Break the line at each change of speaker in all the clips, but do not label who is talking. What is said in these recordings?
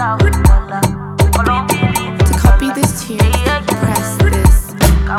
To copy this tune, press this.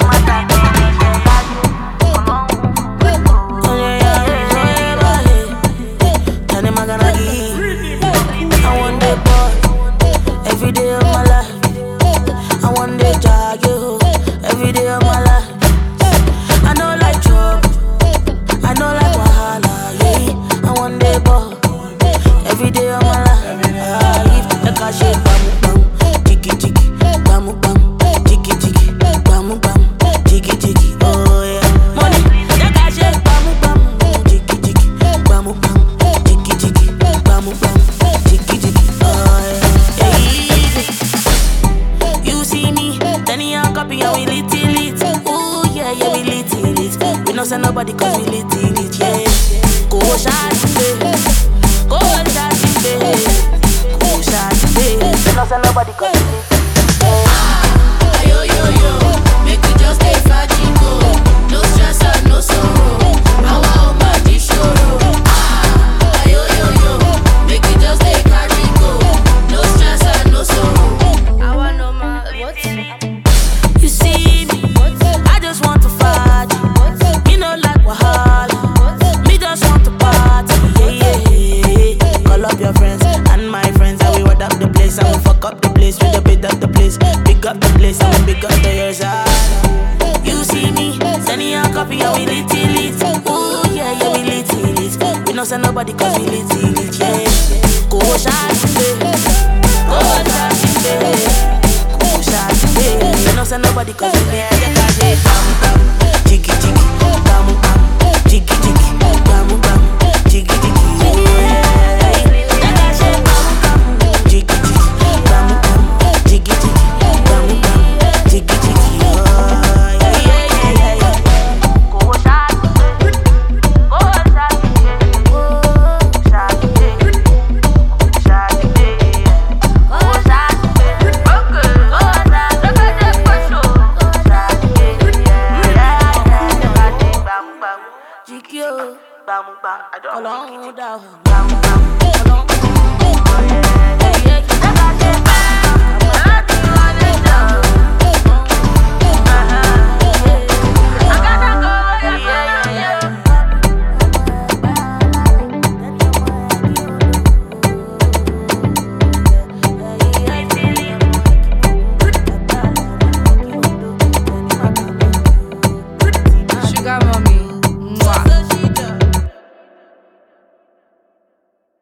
I want the boy every day of my life. I want the jog you every day of my life. I know like trouble, I know like wahala, yeah. I want the boy every day of my life. If the car shake, bam, tiki tiki, bam, tiki tiki, bam, tiki tiki, oh yeah. Money, the car shake, bam, tiki tiki, bam, tiki tiki, bam, tiki tiki, oh yeah. Easy. You see me, then you copy and we lit it. Ooh yeah, yeah we lit it. We don't send nobody 'cause we lit it, yeah. Go shot today, go shot today, go shot today. We don't send nobody 'cause we lit it.
Yo yo yo, make we just take Fajiko. No stress and no sorrow. Our body show. Yo yo yo, make we just take Fajiko. No stress and no sorrow. Our normal what?
You see me, I just want to fight. Me no like wahala, me just want to party. Yeah, yeah, yeah. Call up your friends and my friends, and we word up the place and we fuck up the place. We the bid up the place, pick up the place and we pick up the yours. You see me, sending a copy and we lit it. Ooh yeah, yeah we lit it. We don't send nobody 'cause